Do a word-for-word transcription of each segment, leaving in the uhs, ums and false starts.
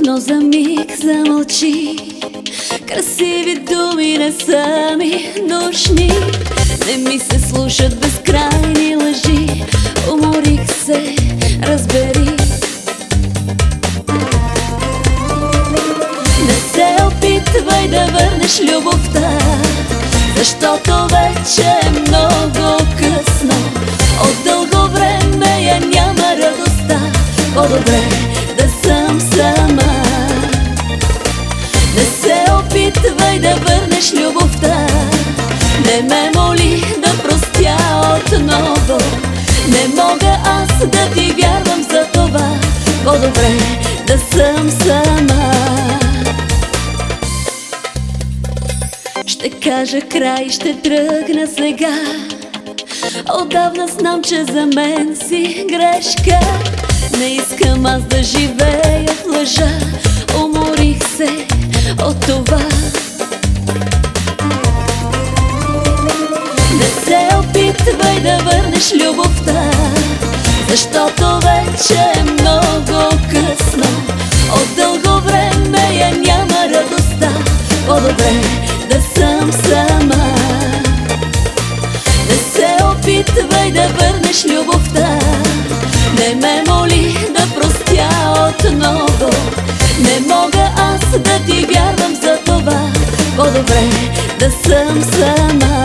окно за миг замълчи. Красиви думи не са ми нужни, не ми се слушат безкрайни лъжи. Уморих се, разбери. Не се опитвай да върнеш любовта, защото вече е много късно. От дълго време я няма радостта. По-добре да съм сама. Не се опитвай да върнеш любовта, не ме моли да простя отново. Не мога аз да ти вярвам за това. По-добре да съм сама. Ще кажа край, ще тръгна сега. Отдавна знам, че за мен си грешка. Не искам аз да живея в лъжа. Уморих се от това. Не се опитвай да върнеш любовта, защото вече е много късно. От дълго време я няма радостта. По-добре да съм сама. Не се опитвай да върнеш любовта, не ме моли да простя отново. Не мога аз да ти вярвам за това. По-добре да съм сама.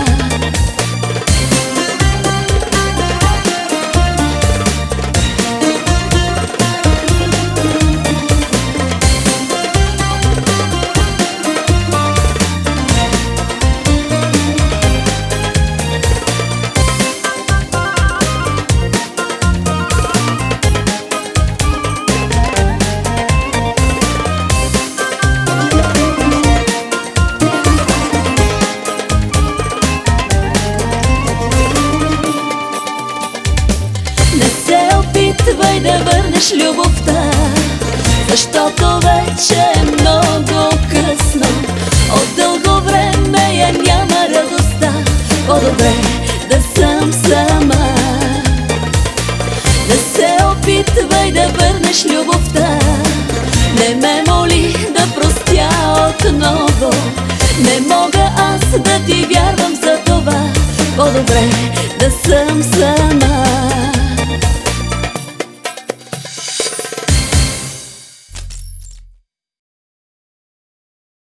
Опитвай да върнеш любовта, защото вече е много късно. От дълго време я няма радостта. По-добре да съм сама. Не се опитвай да върнеш любовта, не ме моли да простя отново. Не мога аз да ти вярвам за това. По-добре да съм сама.